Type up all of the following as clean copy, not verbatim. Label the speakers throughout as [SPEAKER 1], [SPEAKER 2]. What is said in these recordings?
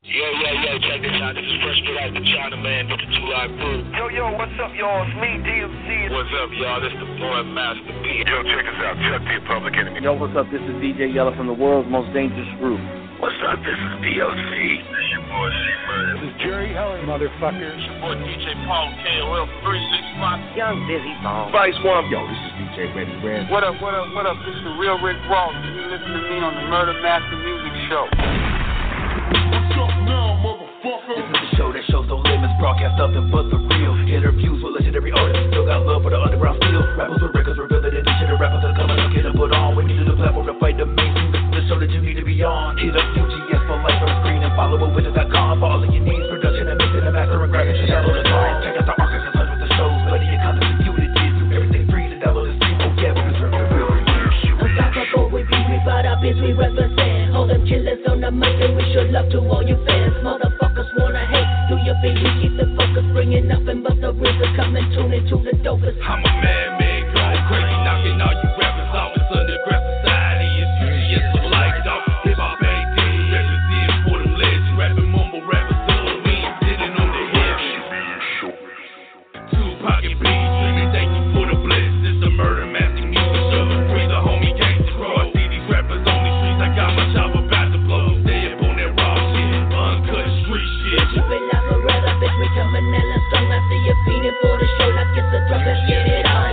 [SPEAKER 1] Yo, check this out. This is Fresh Get Out the China Man with the 2 Live Crew.
[SPEAKER 2] Yo, what's up, y'all? It's me, DMC.
[SPEAKER 1] What's up, y'all? This the boy Master P.
[SPEAKER 3] Yo, check us out. Chuck the Public Enemy.
[SPEAKER 4] Yo, what's up? This is DJ Yella from the world's most dangerous group.
[SPEAKER 1] What's up? This is DLC.
[SPEAKER 3] This your boy C-Murder.
[SPEAKER 5] This is Jerry Heller, motherfuckers.
[SPEAKER 1] Your boy DJ Paul KOL 365.
[SPEAKER 2] Young Busy Bone.
[SPEAKER 1] Vice One.
[SPEAKER 5] Yo, this is DJ Ready Red.
[SPEAKER 6] What up? This is the real Rick Ross. You listen to me on the Murder Master Music Show.
[SPEAKER 7] What's up now, motherfucker?
[SPEAKER 8] This is the show that shows no limits, broadcast nothing but the real. Interviews with legendary artists, still got love for the underground steel. Rappers with records revealing the niche, and rappers are coming up, get them put on. We need to the platform to fight the mainstream. This is the show that you need to be on. Hit up UGS for life on the screen and follow up with.com for all of your needs. Production and mixing and mastering, graphics and download the song. Check out the archives and hundreds of shows, plenty of content for you to dig through. Everything free to download and stream. Oh yeah, we deserve the real.
[SPEAKER 9] Unstoppable, we be, we brought up is we represent. Hold them killers on the mic and we show love to all you fans. Motherfuckers wanna hate, do your thing, we keep the focus. Bringing nothing but the RZA, come and tune into the dopest.
[SPEAKER 7] I'm a man-made going crazy, knocking all you rappers off. It's underground society, it's UGS for life, dog. Hip-hop AD, represent for them legends. Rapping mumble rappers, so we ain't sitting on the hill. Tupac and Biggie, thank you for the bliss. It's the Murder Master Music Show. Free the homie gangsta crow. I see these rappers on these streets, I got my chop about to blow. Stay up on that raw shit, uncut street shit.
[SPEAKER 9] Keep it like a rather, bitch, we coming hella strong. I see you feeding for the show like it's a drug, let's get it on.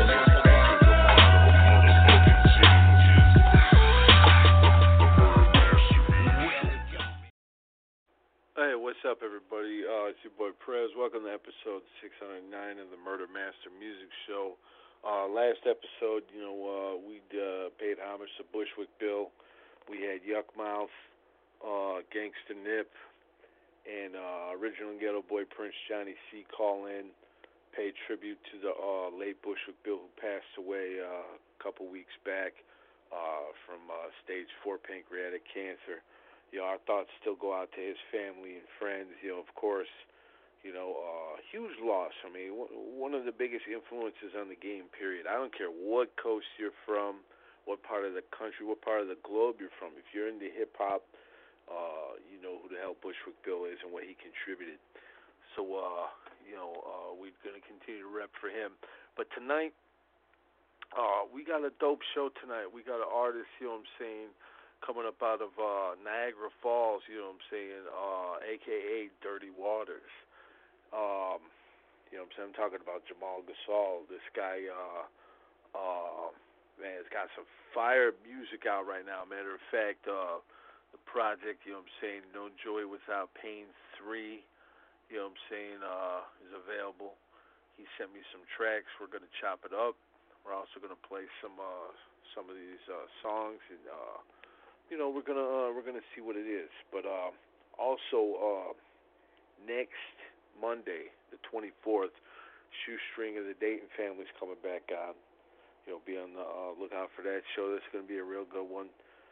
[SPEAKER 10] Hey, what's up, everybody? It's your boy Prez. Welcome to episode 609 of the Murder Master Music Show. Last episode, we paid homage to Bushwick Bill. We had Yuckmouth, Gangsta Nip, and original Ghetto Boy Prince Johnny C call in, paid tribute to the late Bushwick Bill who passed away a couple weeks back from stage 4 pancreatic cancer. Our thoughts still go out to his family and friends. Of course, huge loss. I mean, one of the biggest influences on the game, period. I don't care what coast you're from, what part of the country, what part of the globe you're from. If you're into hip-hop, you know who the hell Bushwick Bill is and what he contributed. So, we're going to continue to rep for him. But tonight, we got a dope show tonight. We got an artist, coming up out of Niagara Falls, a.k.a. Dirty Waters. I'm talking about Jamal Gasol. This guy, has got some fire music out right now. Matter of fact, the project, No Joy Without Pain 3, is available. He sent me some tracks. We're going to chop it up. We're also going to play some of these songs, and we're gonna see what it is. But also next Monday, the 24th, Shoestring of the Dayton Family's coming back on. Be on the lookout for that show. That's gonna be a real good one.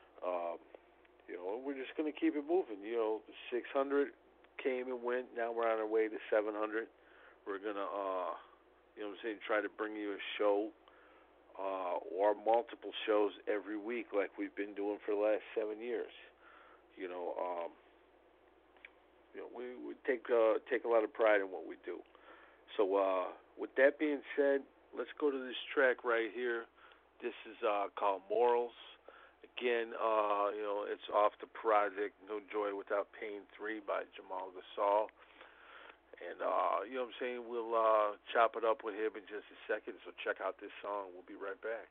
[SPEAKER 10] We're just gonna keep it moving. 600 came and went. Now we're on our way to 700. We're gonna try to bring you a show. Or multiple shows every week like we've been doing for the last 7 years. We take a lot of pride in what we do. So with that being said, let's go to this track right here. This is called Morals. Again, it's off the project No Joy Without Pain 3 by Jamal Gasol. And, we'll chop it up with him in just a second, so check out this song. We'll be right back.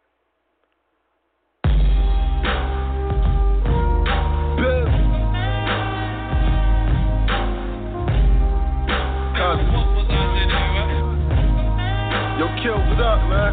[SPEAKER 11] Yo, Kill, what up, man?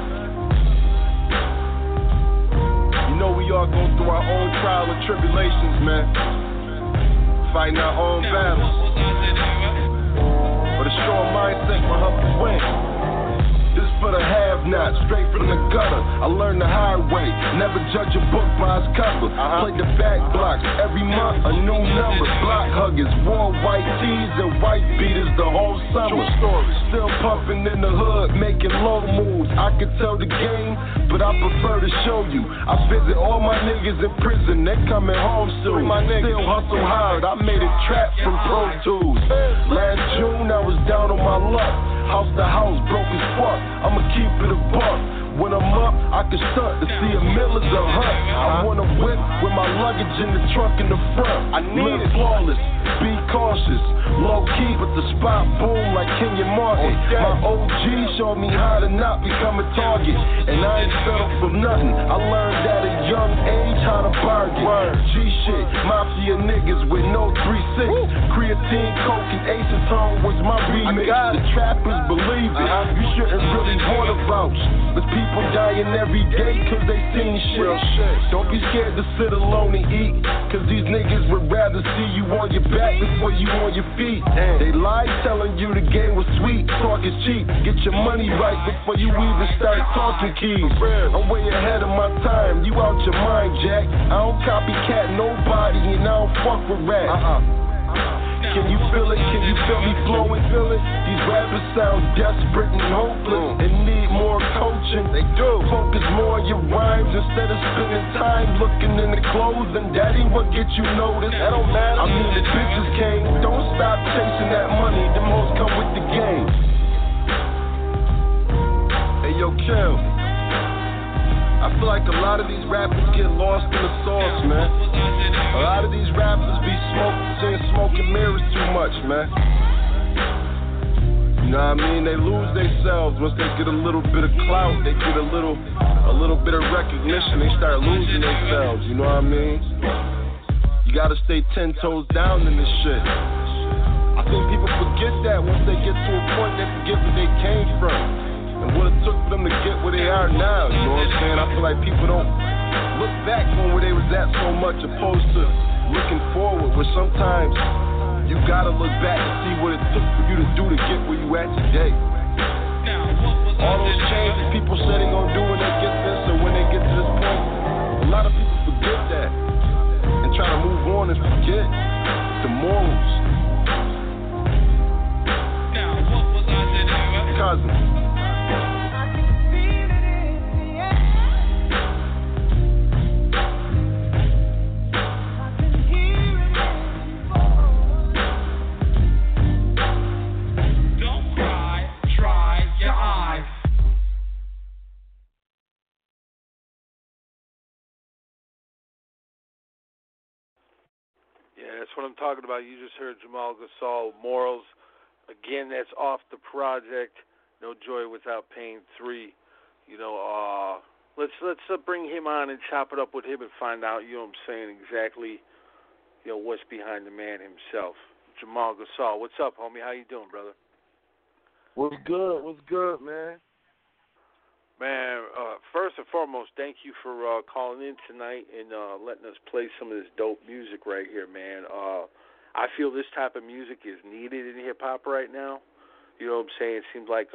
[SPEAKER 11] We all go through our own trial and tribulations, man. Fighting our own battles. But a strong mindset will help us win. This for the have-nots, straight from the gutter. I learned the hard way, never judge a book by its cover. Play the back blocks, every month a new number. Block huggers, wore white tees and white beaters the whole summer. Still pumping in the hood, making low moves. I could tell the game, but I prefer to show you. I visit all my niggas in prison, they coming home soon. Still hustle hard, I made a trap from Pro Tools. Last June I was down on my luck, house to house, broke as fuck. I'ma keep it a buck. When I'm up, I can stunt to see a mill is a hut. I want a whip with my luggage in the trunk in the front. I need it flawless, be cautious, low key, but the spot boom like Kenyon Martin. My OG showed me how to not become a target, and I ain't settled for nothing. I learned at a young age how to bargain. G shit, mafia niggas with no 3-6. Creatine, coke, and acetone was my remix. The trappers believe it. You shouldn't really want to vouch. There's people dying every day cause they seen shit. Don't be scared to sit alone and eat, cause these niggas would rather see you on your back before you on your feet. They lied telling you the game was sweet, talk is cheap. Get your money right before you even start talking keys. I'm way ahead of my time, you out your mind, Jack. I don't copycat nobody and I don't fuck with rap. Can you feel it? Can you feel me flowing? These rappers sound desperate and hopeless and need more coaching. They do. Focus more on your rhymes instead of spending time looking in the clothes. And that ain't what gets you noticed. That don't matter. I mean, the bitches came. Don't stop chasing that money. The most come with the game. Hey, yo, Kill. I feel like a lot of these rappers get lost in the sauce, man. A lot of these rappers be seeing smoke and mirrors too much, man. You know what I mean? They lose themselves once they get a little bit of clout. They get a little bit of recognition. They start losing themselves. You know what I mean? You gotta stay 10 toes down in this shit. I think people forget that once they get to a point, they forget where they came from and what it took for them to get where they are now. You know what I'm saying? I feel like people don't look back on where they was at so much opposed to looking forward, where sometimes you gotta look back and see what it took for you to do to get where you at today. All those changes people said they gonna do when they get this or when they get to this point, a lot of people forget that and try to move on and forget the morals. Cousin.
[SPEAKER 10] That's what I'm talking about. You just heard Jamal Gasol, Morals. Again, that's off the project, No Joy Without Pain 3. You know, let's bring him on and chop it up with him and find out, you know what I'm saying, exactly, you know, what's behind the man himself. Jamal Gasol, what's up, homie? How you doing, brother?
[SPEAKER 12] What's good, man?
[SPEAKER 10] Man, first and foremost, thank you for calling in tonight and letting us play some of this dope music right here, man. I feel this type of music is needed in hip-hop right now. You know what I'm saying? It seems like,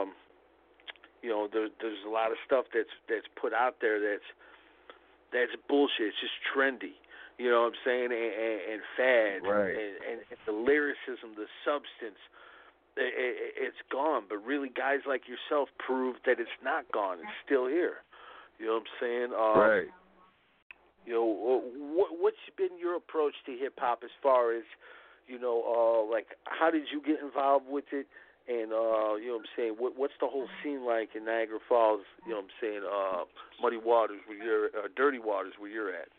[SPEAKER 10] you know, there's a lot of stuff that's put out there that's bullshit. It's just trendy. You know what I'm saying? And fad.
[SPEAKER 12] Right.
[SPEAKER 10] And the lyricism, the substance, it's gone, but really guys like yourself prove that it's not gone. It's still here. You know what I'm saying?
[SPEAKER 12] Right.
[SPEAKER 10] You know, what's been your approach to hip-hop as far as, you know, like, how did you get involved with it? And, you know what I'm saying, what's the whole scene like in Niagara Falls, you know what I'm saying, Muddy Waters, where you're, Dirty Waters, where you're at?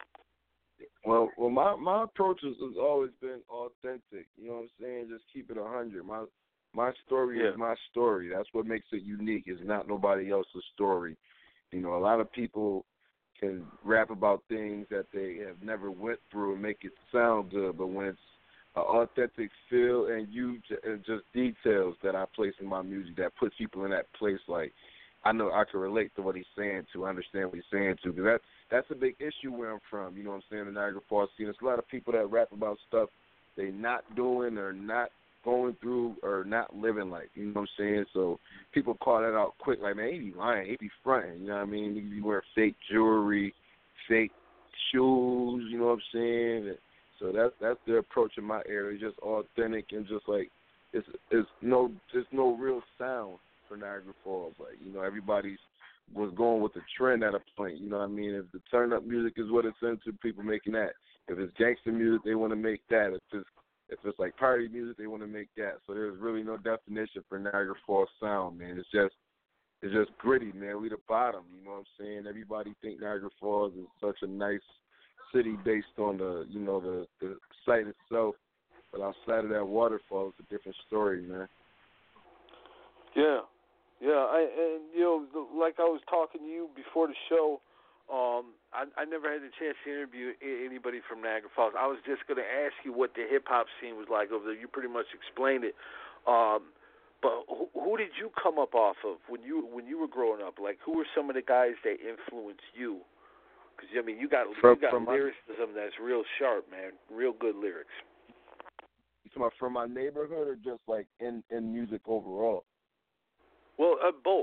[SPEAKER 12] Well, my approach has always been authentic. You know what I'm saying? Just keep it 100. My story is my story. That's what makes it unique. It's not nobody else's story. You know, a lot of people can rap about things that they have never went through and make it sound good, but when it's an authentic feel and just details that I place in my music that puts people in that place, like, I know I can relate to what he's saying to, understand what he's saying to, because that's a big issue where I'm from. You know what I'm saying? The Niagara Falls scene. There's a lot of people that rap about stuff they not doing or not going through or not living life. You know what I'm saying? So people call that out quick, like, man, he be lying, he be fronting. You know what I mean? He be wearing fake jewelry, fake shoes. You know what I'm saying? So that's the approach in my area. It's just authentic and just like there's no real sound for Niagara Falls. Like, you know, everybody was going with the trend at a point. You know what I mean? If the turn up music is what it's into, people making that. If it's gangster music, they want to make that. If it's like party music, they want to make that. So there's really no definition for Niagara Falls sound, man. It's just gritty, man. We the bottom, you know what I'm saying? Everybody think Niagara Falls is such a nice city based on the site itself, but outside of that waterfall, it's a different story, man.
[SPEAKER 10] Yeah. Like I was talking to you before the show, I never had the chance to interview anybody from Niagara Falls. I was just going to ask you what the hip-hop scene was like over there. You pretty much explained it. But who did you come up off of when you were growing up? Like, who were some of the guys that influenced you? Because, I mean, you got lyricism that's real sharp, man. Real good lyrics.
[SPEAKER 12] You talking about from my neighborhood or just, like, in music overall?
[SPEAKER 10] Well, both.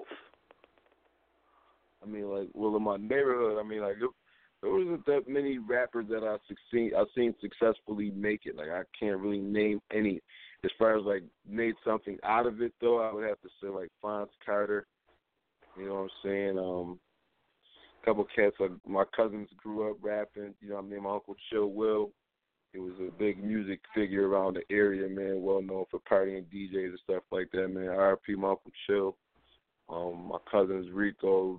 [SPEAKER 12] I mean, like, in my neighborhood, I mean, like, there wasn't that many rappers that I've seen successfully make it. Like, I can't really name any. As far as, like, made something out of it, though, I would have to say, like, Fonz Carter. You know what I'm saying? A couple cats, like, my cousins grew up rapping. You know what I mean? My Uncle Chill Will. He was a big music figure around the area, man, well known for partying DJs and stuff like that, man. R.I.P. my Uncle Chill. My cousins Rico,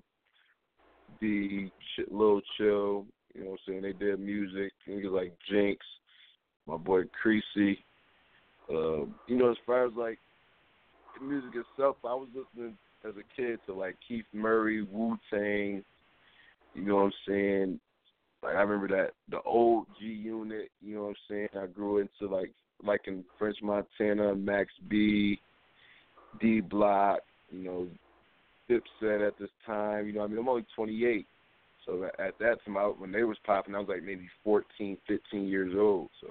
[SPEAKER 12] D, Lil Chill, you know what I'm saying? They did music. Niggas like Jinx, my boy Creasy. You know, as far as, like, the music itself, I was listening as a kid to, like, Keith Murray, Wu-Tang, you know what I'm saying? Like, I remember that, the old G-Unit, you know what I'm saying? I grew into, like in French Montana, Max B, D-Block, you know, Dipset at this time. You know what I mean? I'm only 28. So at that time, when they was popping, I was like maybe 14, 15 years old. So.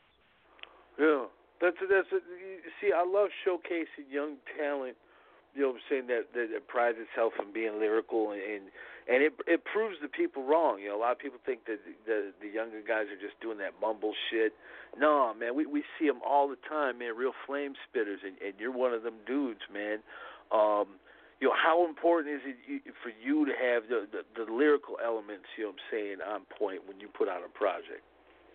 [SPEAKER 10] Yeah. See, I love showcasing young talent, you know what I'm saying, that prides itself on being lyrical, and it proves the people wrong. You know, a lot of people think that the younger guys are just doing that mumble shit. No, man, we see them all the time, man, real flame spitters, and you're one of them dudes, man. You know, how important is it for you to have the lyrical elements, you know what I'm saying, on point when you put out a project?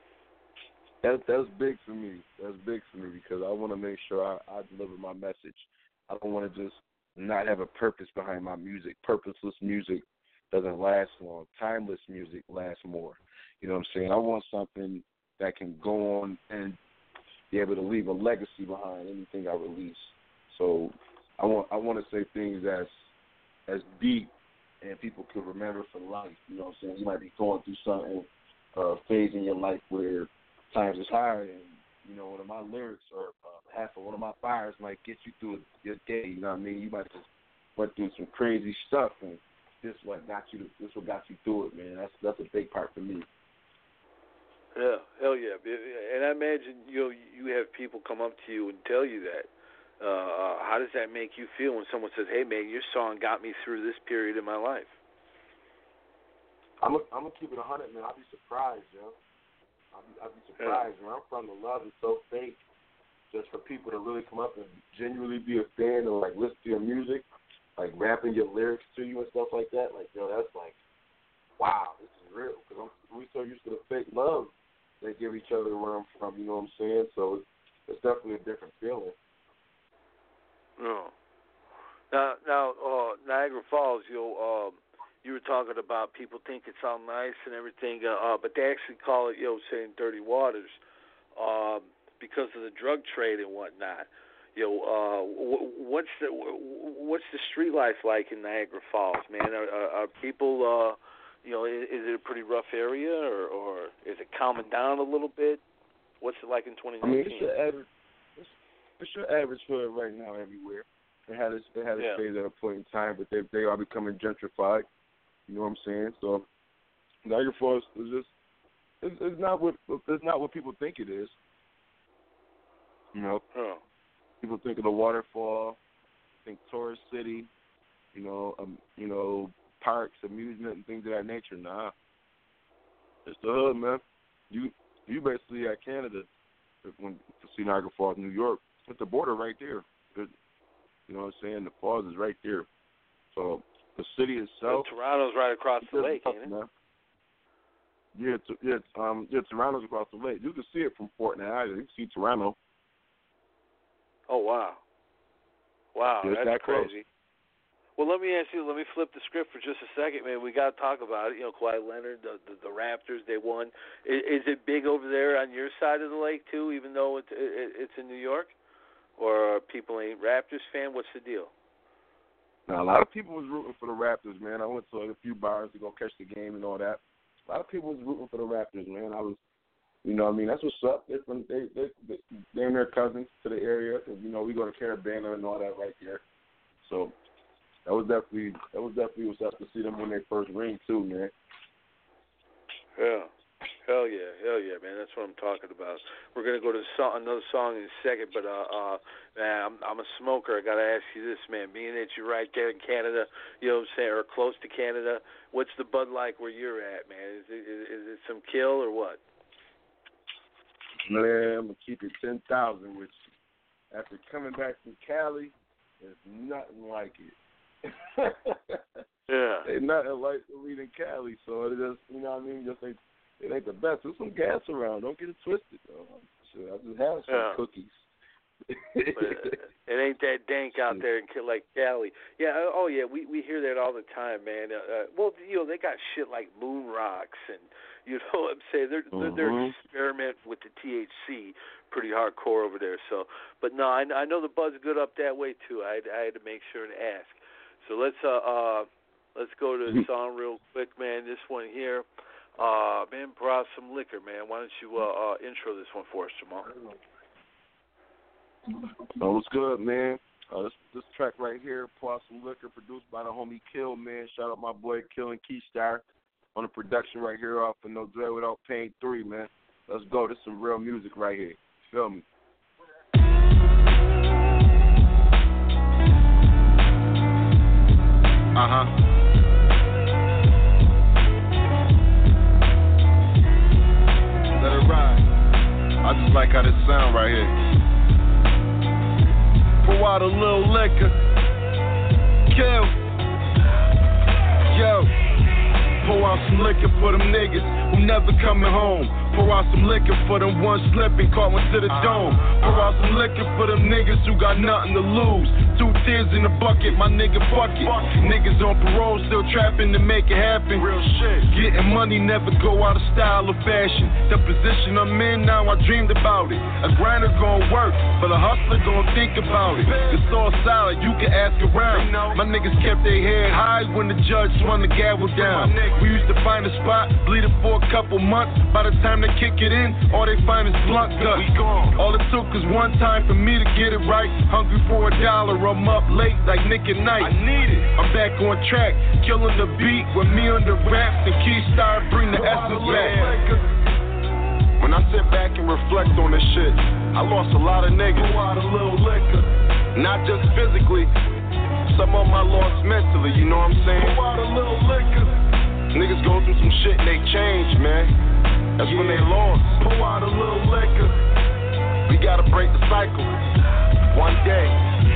[SPEAKER 12] That's big for me. That's big for me because I want to make sure I deliver my message. I don't want to just not have a purpose behind my music. Purposeless music doesn't last long. Timeless music lasts more. You know what I'm saying? I want something that can go on and be able to leave a legacy behind anything I release. So I want to say things as deep and people could remember for life. You know what I'm saying? You might be going through something, phase in your life where times is hard, and you know, one of my lyrics or half of one of my bars might get you through your day. You know what I mean? You might just went through some crazy stuff, and this what got you through it, man. That's a big part for me.
[SPEAKER 10] Yeah, hell yeah. And I imagine you have people come up to you and tell you that. How does that make you feel when someone says, "Hey, man, your song got me through this period in my life"?
[SPEAKER 12] I'm gonna keep it 100, man. I'll be surprised, yo. I'd be surprised. Where I'm from, the love is so fake. Just for people to really come up and genuinely be a fan and like listen to your music, like rapping your lyrics to you and stuff like that, like, yo, that's like, wow, this is real. Because we so used to the fake love they give each other where I'm from. You know what I'm saying? So it's definitely a different feeling.
[SPEAKER 10] No. Now, Niagara Falls, you were talking about people think it sounds nice and everything, but they actually call it, saying dirty waters, because of the drug trade and whatnot. What's the street life like in Niagara Falls, man? Are people, is it a pretty rough area, or is it calming down a little bit? What's it like in 2019?
[SPEAKER 12] I mean, it's your average hood right now everywhere. It had its phase at a point in time, but they are becoming gentrified. You know what I'm saying? So Niagara Falls is just it's not what people think it is. You know.
[SPEAKER 10] Oh.
[SPEAKER 12] People think of the waterfall, think tourist city, parks, amusement, and things of that nature. Nah, it's the hood, man. You basically at Canada when to see Niagara Falls, New York. It's the border right there. You know what I'm saying? The falls is right there. So the city itself.
[SPEAKER 10] Toronto's right across the lake, ain't it?
[SPEAKER 12] Man. Yeah, Toronto's across the lake. You can see it from Fort Niagara. You can see Toronto.
[SPEAKER 10] Oh, wow. Wow,
[SPEAKER 12] yeah,
[SPEAKER 10] that's crazy. Well, let me flip the script for just a second, man. We got to talk about it. Kawhi Leonard, the Raptors, they won. Is it big over there on your side of the lake, too, even though it's in New York? Or people ain't Raptors fan? What's the deal?
[SPEAKER 12] Now, a lot of people was rooting for the Raptors, man. I went to a few bars to go catch the game and all that. A lot of people was rooting for the Raptors, man. I was, that's what's up. They're their cousins to the area. We go to Carabana and all that right there. So that was definitely what's up to see them win their first ring too, man.
[SPEAKER 10] Yeah. Hell yeah, man. That's what I'm talking about. We're gonna go to another song in a second, but man, I'm a smoker. I gotta ask you this, man. Being that you're right there in Canada, you know what I'm saying, or close to Canada, what's the bud like where you're at, man? Is it some kill or what?
[SPEAKER 12] Man, I'm gonna keep it 10,000, which after coming back from Cali, there's nothing like it.
[SPEAKER 10] Yeah.
[SPEAKER 12] Ain't nothing like the weed in Cali, so it just, it ain't the best. There's some gas around. Don't get it twisted, though. I just have some cookies.
[SPEAKER 10] But it ain't that dank out there in like Cali. Yeah. Oh yeah. We hear that all the time, man. They got shit like moon rocks, and you know what I'm saying. They're experimenting with the THC pretty hardcore over there. So, but no, I know the bud's good up that way too. I had to make sure to ask. So let's go to the song real quick, man. This one here. Man, brought some liquor, man. Why don't you intro this one for us, Jamal?
[SPEAKER 12] Oh, what's good, man? This track right here, Pour Some Liquor, produced by the homie Kill, man. Shout out my boy Kill and Keystar on the production right here off of No Dread Without Pain 3, man. Let's go. This is some real music right here. Feel me?
[SPEAKER 11] Let it ride. I just like how this sound right here. Pour out a little liquor. Kill. Yo. Pour out some liquor for them niggas who never coming home. Pour out some liquor for them one slipping, caught one to the dome. Pour out some liquor for them niggas who got nothing to lose. 2 tears in the bucket, my nigga bucket. Niggas on parole still trapping to make it happen. Real shit. Getting money never go out of style or fashion. The position I'm in now, I dreamed about it. A grinder gon' work, but a hustler gon' think about it. It's all solid, you can ask around. My niggas kept their head high when the judge swung the gavel down. We used to find a spot, bleed it for a couple months. By the time they kick it in, all they find is blunt guts. All it took was one time for me to get it right. Hungry for $1, I'm up late like Nick at Night. I need it. I'm back on track, killing the beat with me on the raps and Keystar bring the essence back. When I sit back and reflect on this shit, I lost a lot of niggas. Pour out a little liquor. Not just physically, some of them I lost mentally, you know what I'm saying? Pour out a little liquor. Niggas go through some shit and they change, man. That's when they lost. Pour out a little liquor. We gotta break the cycle. One day.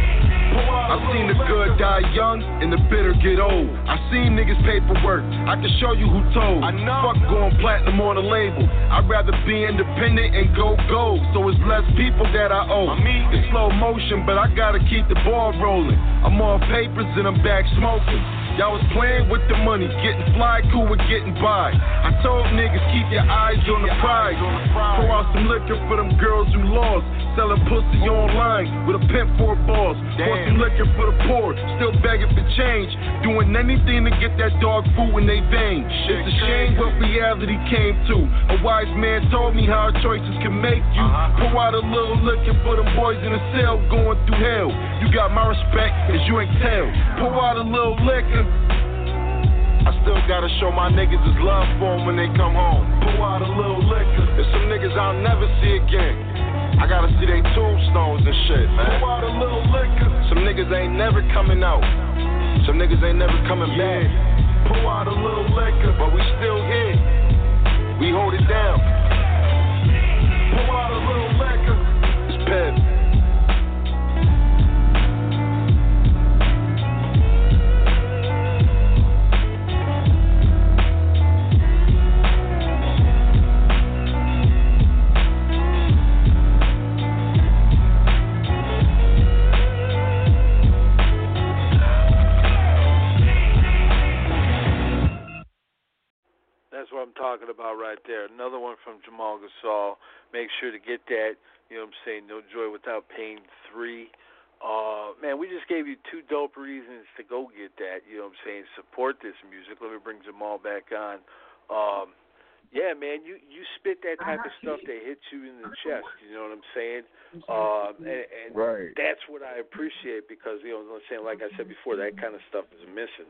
[SPEAKER 11] I seen the good die young and the bitter get old. I seen niggas paperwork. I can show you who told. I know. Fuck going platinum on a label. I'd rather be independent and go gold. So it's less people that I owe. It's slow motion, but I gotta keep the ball rolling. I'm on papers and I'm back smoking. Y'all was playing with the money, getting fly, cool with getting by. I told niggas keep your eyes on the prize. Pour out some liquor for them girls who lost. Selling pussy online with a pimp for a boss. Pour some liquor for the poor, still begging for change. Doing anything to get that dog food in they veins. It's a shame what reality came to. A wise man told me how choices can make you. Pour out a little liquor for them boys in the cell going through hell. You got my respect, cause you ain't tell. Pour out a little liquor. I still gotta show my niggas his love for them when they come home. Pour out a little liquor. There's some niggas I'll never see again. I gotta see they tombstones and shit, man. Pour out a little liquor. Some niggas ain't never coming out. Some niggas ain't never coming back. Pour out a little liquor, but we still here. We hold it down. Pour out a little liquor. It's Pep.
[SPEAKER 10] That's what I'm talking about right there. Another one from Jamal Gasol. Make sure to get that. You know what I'm saying? No Joy Without Pain 3. Man, we just gave you two dope reasons to go get that. You know what I'm saying? Support this music. Let me bring Jamal back on. Yeah, man, you spit that type of stuff that hits you in the chest. You know what I'm saying? And
[SPEAKER 12] right.
[SPEAKER 10] That's what I appreciate because, you know what I'm saying, like I said before, that kind of stuff is missing.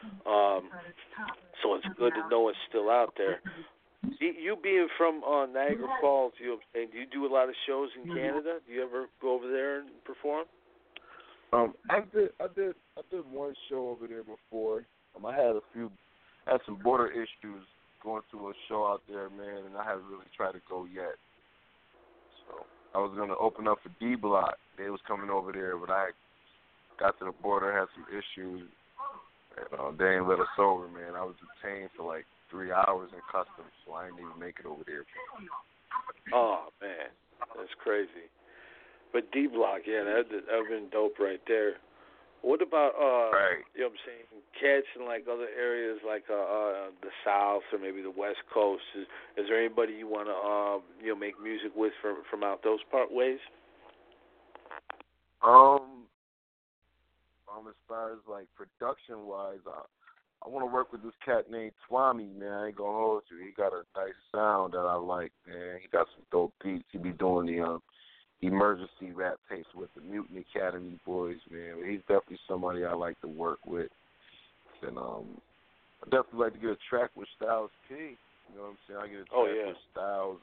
[SPEAKER 10] So it's good to know it's still out there. You being from Niagara Falls, you know what I'm saying, do you do a lot of shows in Canada? Do you ever go over there and perform?
[SPEAKER 12] I did one show over there before. I had some border issues going to a show out there, man, and I haven't really tried to go yet. So I was gonna open up for D Block. They was coming over there, but I got to the border, had some issues. And, they ain't let us over, man. I was detained for like 3 hours in customs, so I didn't even make it over there.
[SPEAKER 10] Oh man, that's crazy. But D Block, yeah, that would have been dope right there. What about
[SPEAKER 12] right.
[SPEAKER 10] You know what I'm saying, cats in like other areas like the South or maybe the West Coast? Is there anybody you want to make music with from out those ways?
[SPEAKER 12] As far as like production wise, I want to work with this cat named Twami, man. I ain't gonna hold you. He got a nice sound that I like, man. He got some dope beats. He be doing the emergency rap tapes with the Mutant Academy boys, man. He's definitely somebody I like to work with. And I definitely like to get a track with Styles P. You know what I'm saying? I get a track with Styles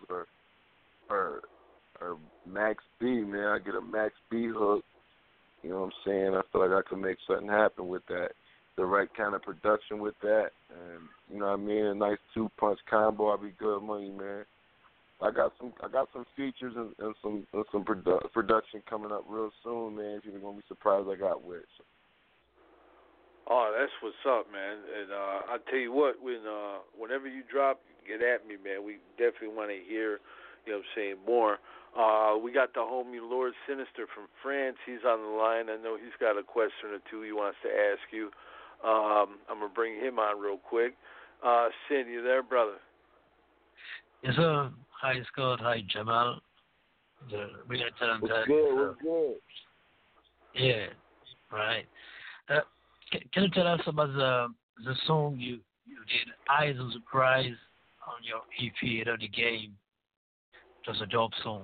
[SPEAKER 12] or Max B, man. I get a Max B hook. You know what I'm saying? I feel like I can make something happen with that. The right kind of production with that. And, you know what I mean? A nice two-punch combo. I'll be good money, man. I got some features and some production coming up real soon, man. You're going to be surprised I got with. So.
[SPEAKER 10] Oh, that's what's up, man. And I'll tell you what, whenever you drop, get at me, man. We definitely want to hear, you know what I'm saying, more. We got the homie Lord Sinister from France. He's on the line. I know he's got a question or two he wants to ask you. I'm going to bring him on real quick. Sin, you there, brother?
[SPEAKER 13] Yes, sir. Hi, Scott. Hi, Jamal. Really talented.
[SPEAKER 12] What's good?
[SPEAKER 13] Yeah, right. Can you tell us about the song you did, Eyes on the Prize, on your EP, on the game? Just a dope song.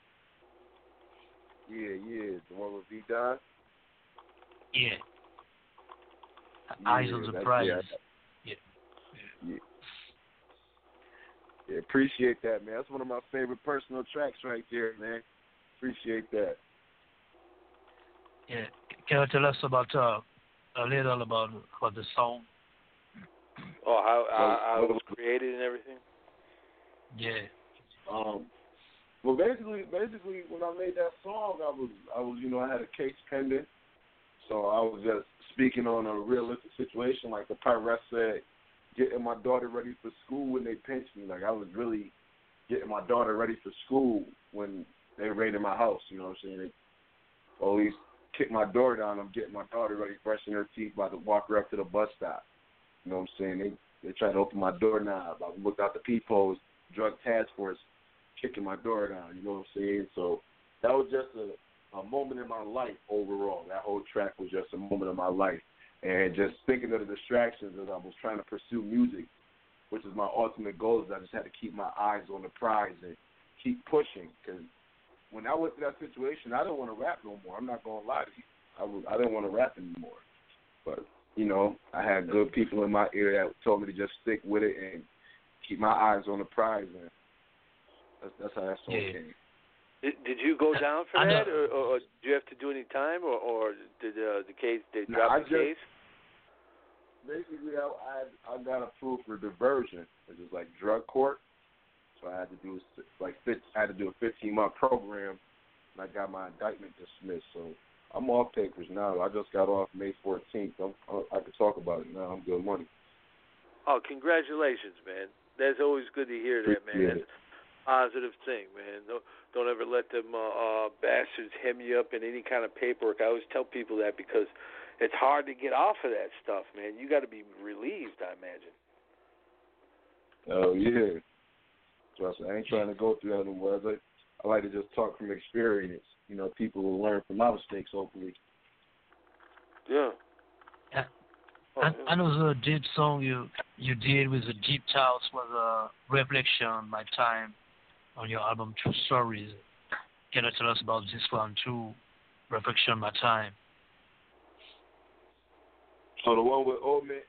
[SPEAKER 12] Yeah, the one with V-Don?
[SPEAKER 13] Yeah. Eyes on the Prize.
[SPEAKER 12] Yeah, appreciate that, man. That's one of my favorite personal tracks right there, man. Appreciate that.
[SPEAKER 13] Yeah. Can you tell us about a little about the song?
[SPEAKER 10] Oh, how it was created and everything?
[SPEAKER 13] Yeah.
[SPEAKER 12] Well, basically, when I made that song, I was, I had a case pending, so I was just speaking on a realistic situation, like the part where I said, getting my daughter ready for school when they pinched me. Like, I was really getting my daughter ready for school when they raided my house, you know what I'm saying? They always kicked my door down. I'm getting my daughter ready, brushing her teeth, about to walk her up to the bus stop. You know what I'm saying? They tried to open my doorknob. I looked out the peephole, drug task force kicking my door down, you know what I'm saying? So that was just a moment in my life overall. That whole track was just a moment in my life. And just thinking of the distractions as I was trying to pursue music, which is my ultimate goal, is I just had to keep my eyes on the prize and keep pushing. Because when I went through that situation, I didn't want to rap no more. I'm not going to lie to you. I didn't want to rap anymore. But, I had good people in my ear that told me to just stick with it and keep my eyes on the prize. And that's how that song came.
[SPEAKER 10] Did you go down for that, or did you have to do any time, or did the case drop the case?
[SPEAKER 12] Basically, I got approved for diversion, which is like drug court. So I had to do a 15-month program, and I got my indictment dismissed. So I'm off papers now. I just got off May 14th. I can talk about it now. I'm good money.
[SPEAKER 10] Oh, congratulations, man. That's always good to hear that, man. That's a positive thing, man. Don't ever let them bastards hem you up in any kind of paperwork. I always tell people that because it's hard to get off of that stuff, man. You got to be relieved, I imagine.
[SPEAKER 12] Oh, yeah. Trust me, I ain't trying to go through that anymore. I like to just talk from experience. You know, people will learn from my mistakes, hopefully.
[SPEAKER 10] Yeah.
[SPEAKER 13] I know the deep song you did with the Deep House was a reflection on my time on your album True Stories. Can you tell us about this one too? Reflection on my time.
[SPEAKER 12] So the one with Old Man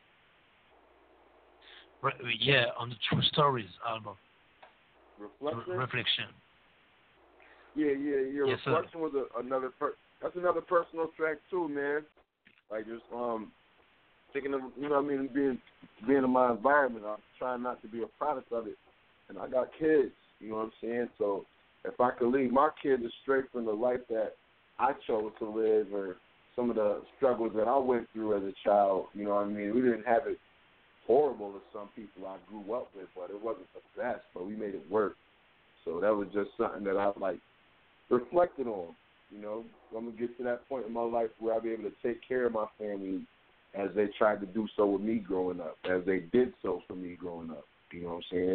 [SPEAKER 12] 80s?
[SPEAKER 13] Yeah, on the True Stories album.
[SPEAKER 12] Reflection? Yeah.
[SPEAKER 13] Yes,
[SPEAKER 12] Reflection was that's another personal track too, man. Like just thinking of, you know what I mean, being in my environment. I'm trying not to be a product of it. And I got kids, you know what I'm saying? So if I could leave my kids straight from the life that I chose to live, or some of the struggles that I went through as a child, you know what I mean? We didn't have it horrible as some people I grew up with, but it wasn't the best, but we made it work. So that was just something that I reflected on. You know, I'm going to get to that point in my life where I'll be able to take care of my family as they tried to do so with me growing up, as they did so for me growing up. You know what I'm saying?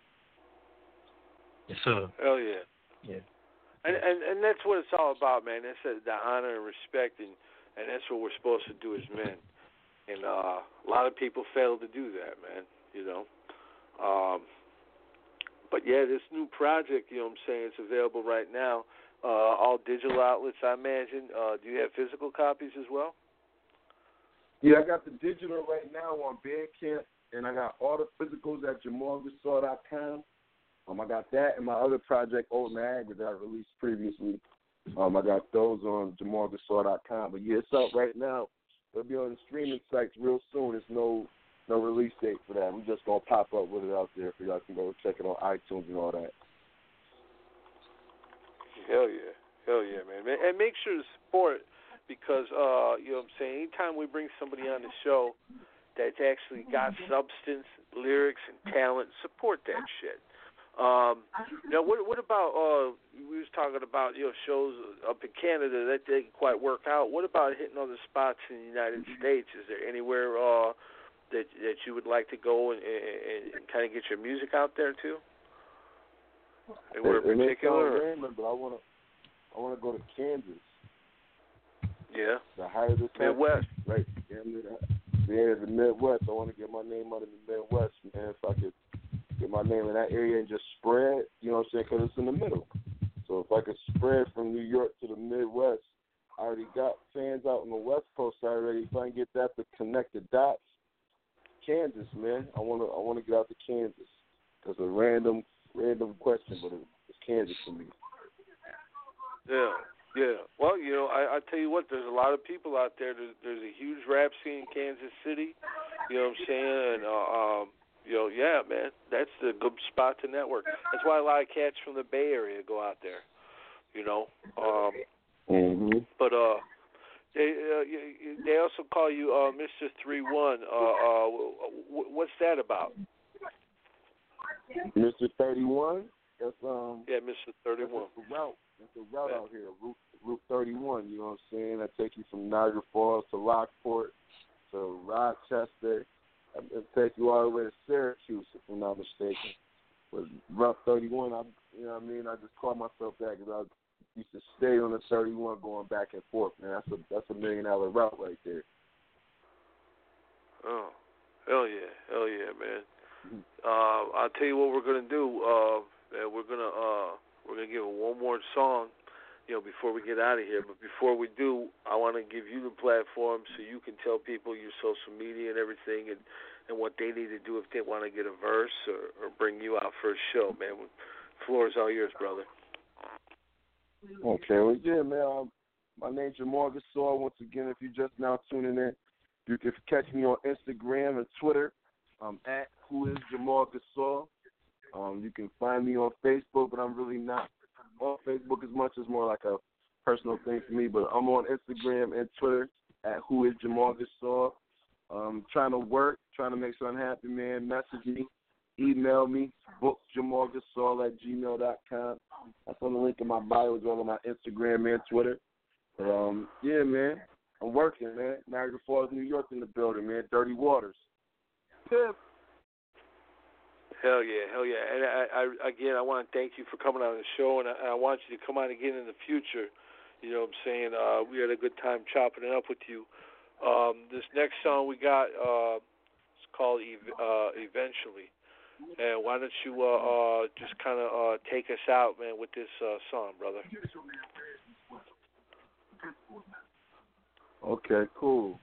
[SPEAKER 13] Yes, sir.
[SPEAKER 10] Hell yeah.
[SPEAKER 13] Yeah.
[SPEAKER 10] And that's what it's all about, man. That's the honor and respect, and that's what we're supposed to do as men. And a lot of people fail to do that, man, you know. But, yeah, this new project, you know what I'm saying, it's available right now. All digital outlets, I imagine. Do you have physical copies as well?
[SPEAKER 12] Yeah, I got the digital right now on Bandcamp, and I got all the physicals at JamalGasol.com. I got that and my other project, Old Niagara, that I released previously. I got those on JamalGasol.com. But, yeah, it's out right now. It'll be on the streaming sites real soon. There's no release date for that. We're just going to pop up with it out there for y'all can go check it on iTunes and all that.
[SPEAKER 10] Hell yeah, man. And make sure to support, because, you know what I'm saying, anytime we bring somebody on the show that's actually got substance, lyrics, and talent, support that shit. Now, what about, we was talking about, you know, shows up in Canada that didn't quite work out. What about hitting other spots in the United States? Is there anywhere that you would like to go and kind of get your music out there too? Anywhere in particular?
[SPEAKER 12] Random, but I want to go to Kansas.
[SPEAKER 10] Yeah.
[SPEAKER 12] The higher the
[SPEAKER 10] Midwest.
[SPEAKER 12] Right. Yeah, the Midwest. I want to get my name out in the Midwest, man. If I could get my name in that area and just spread, you know what I'm saying, because it's in the middle. So if I could spread from New York to the Midwest, I already got fans out on the West Coast already. If I can get that to connect the dots, Kansas, man. I want to get out to Kansas. It's a random question, but it's Kansas for me.
[SPEAKER 10] Yeah. Well, you know, I tell you what, there's a lot of people out there. There's a huge rap scene in Kansas City. You know what I'm saying? And you know, yeah, man, that's a good spot to network. That's why a lot of cats from the Bay Area go out there. You know. But they also call you Mr. 3-1. What's that about?
[SPEAKER 12] Mr. 31. That's
[SPEAKER 10] yeah, Mr. 31.
[SPEAKER 12] That's the route out here, Route 31. You know what I'm saying? I take you from Niagara Falls to Lockport to Rochester. It'll take you all the way to Syracuse, if I'm not mistaken. But Route 31, you know what I mean? I just call myself that because I used to stay on the 31 going back and forth, man. That's a $1 million route right there.
[SPEAKER 10] Oh, hell yeah, man. I'll tell you what we're gonna do. We're gonna give it one more song, you know, before we get out of here. But before we do, I want to give you the platform so you can tell people your social media and everything, and what they need to do if they want to get a verse or bring you out for a show, man. The floor is all yours, brother.
[SPEAKER 12] Okay, well, yeah, man. My name's Jamal Gasol. Once again, if you're just now tuning in, you can catch me on Instagram and Twitter. I'm at whoisjamalgasol. You can find me on Facebook, but I'm really not on Facebook as much. It's more like a personal thing for me. But I'm on Instagram and Twitter at whoisjamalgasol. Trying to work, trying to make sure I'm happy, man. Message me, email me, bookjamalgasol@gmail.com. That's on the link in my bio as well on my Instagram and Twitter. Yeah, man. I'm working, man. Niagara Falls, New York in the building, man. Dirty Waters. Pip.
[SPEAKER 10] Hell yeah. And I want to thank you for coming on the show, and I want you to come on again in the future. You know what I'm saying? We had a good time chopping it up with you. This next song we got it's called Eventually. And why don't you just kind of take us out, man, with this song, brother?
[SPEAKER 12] Okay, cool.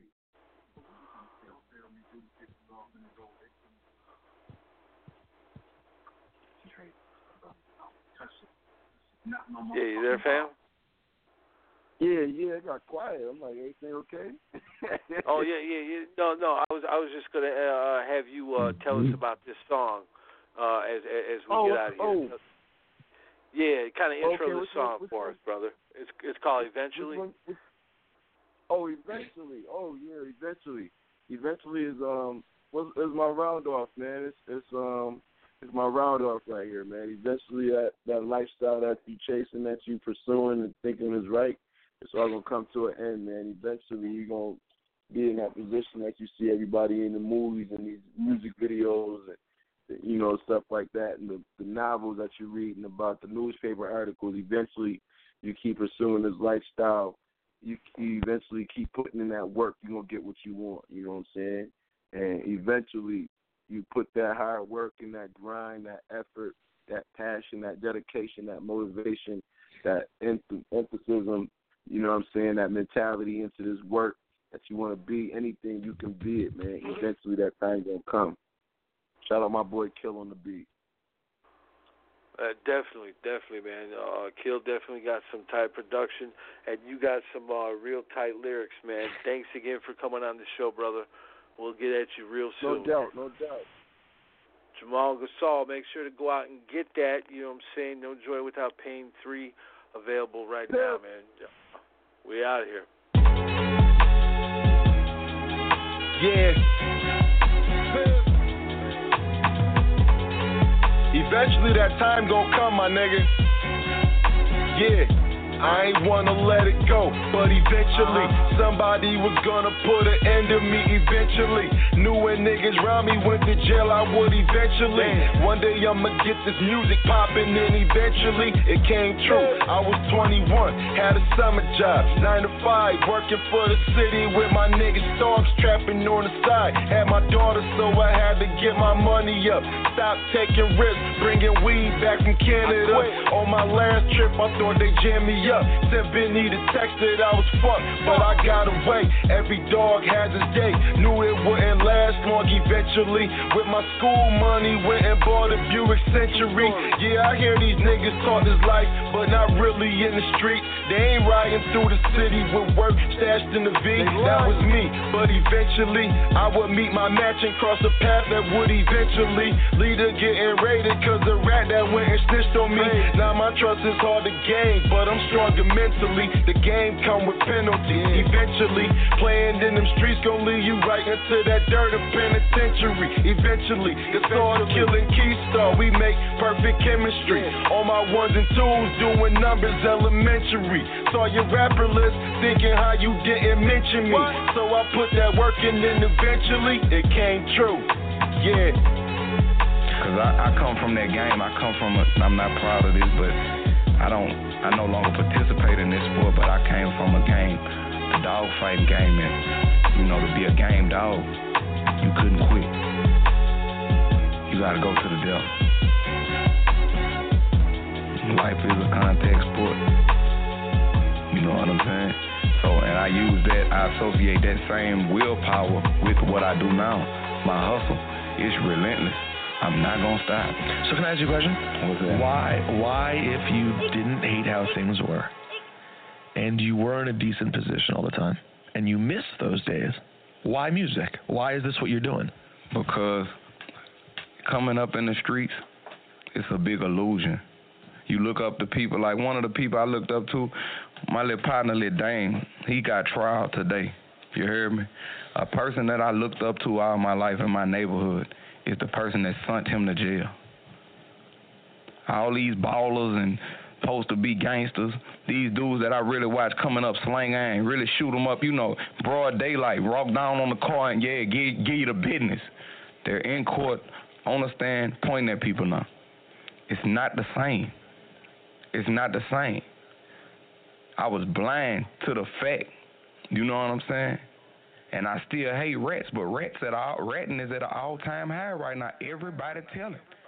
[SPEAKER 10] Yeah, you there, fam?
[SPEAKER 12] Yeah, it got quiet. I'm like, everything okay?
[SPEAKER 10] Oh yeah. No. I was just gonna have you tell us about this song as we get out of here. Yeah, kind of intro the song for us, brother. It's called Eventually.
[SPEAKER 12] Eventually. Oh yeah, Eventually. Eventually is my round off, man. It's my round off right here, man. Eventually that lifestyle that you chasing, that you pursuing and thinking is right, it's all gonna come to an end, man. Eventually you're gonna be in that position that you see everybody in the movies and these music videos and stuff like that, and the novels that you're reading about, the newspaper articles. Eventually you keep pursuing this lifestyle. You eventually keep putting in that work, you're going to get what you want, you know what I'm saying? And eventually you put that hard work and that grind, that effort, that passion, that dedication, that motivation, that emphasis, you know what I'm saying, that mentality into this work that you want to be. Anything you can be it, man. Eventually that time going to come. Shout out my boy Kill on the beat.
[SPEAKER 10] Definitely, man. Kill definitely got some tight production, and you got some real tight lyrics, man. Thanks again for coming on the show, brother. We'll get at you real soon.
[SPEAKER 12] No doubt.
[SPEAKER 10] Jamal Gasol, make sure to go out and get that. You know what I'm saying? No Joy Without Pain 3 available right now, man. We out of here.
[SPEAKER 11] Yeah. Eventually that time gon' come, my nigga. Yeah, I ain't wanna let it go, but eventually somebody was gonna put an end to me eventually. Knew when niggas round me went to jail, I would eventually. One day I'ma get this music poppin', and eventually it came true. I was 21, had a summer job, 9 to 5, working for the city with my niggas Storms, trapping on the side. Had my daughter, so I had to get my money up. Stop taking risks, bringing weed back from Canada. On my last trip, I thought they jammed me up. Sent Benny the text that I was fucked, but I got away. Every dog has his day. Knew it wouldn't last long eventually. With my school money, went and bought a Buick Century. Yeah, I hear these niggas talk this life, but not really in the street. They ain't riding through the city with work stashed in the V. That was me, but eventually I would meet my match and cross a path that would eventually lead to getting raided, cause the rat that went and snitched on me. Now my trust is hard to gain, but I'm stronger mentally. The game come with penalties. Eventually, playing in them streets gon' lead you right into that dirt of penitentiary. Eventually, it's all killing Keystar. We make perfect chemistry. On my ones and twos, doing numbers elementary. Saw your rapper list, thinking how you didn't mention me. So I put that work in, and eventually it came true. Yeah.
[SPEAKER 14] Cause I come from that game. I'm not proud of this, but I no longer participate in this sport, but I came from a game, a dog fighting game, and to be a game dog, you couldn't quit. You gotta go to the death. Life is a contact sport. You know what I'm saying? So, and I associate that same willpower with what I do now. My hustle is relentless. I'm not gonna stop.
[SPEAKER 15] So can I ask you a question?
[SPEAKER 14] What's that?
[SPEAKER 15] Why, if you didn't hate how things were, and you were in a decent position all the time, and you missed those days, why music? Why is this what you're doing?
[SPEAKER 14] Because coming up in the streets, it's a big illusion. You look up to people, like one of the people I looked up to, my little partner, Lil Dame, he got trial today. You hear me? A person that I looked up to all my life in my neighborhood is the person that sent him to jail. All these ballers and supposed to be gangsters, these dudes that I really watch coming up slang and really shoot them up, you know, broad daylight, walk down on the car and, yeah, give you the business. They're in court, on the stand, pointing at people now. It's not the same. It's not the same. I was blind to the fact, you know what I'm saying? And I still hate rats, but ratting is at an all-time high right now. Everybody telling.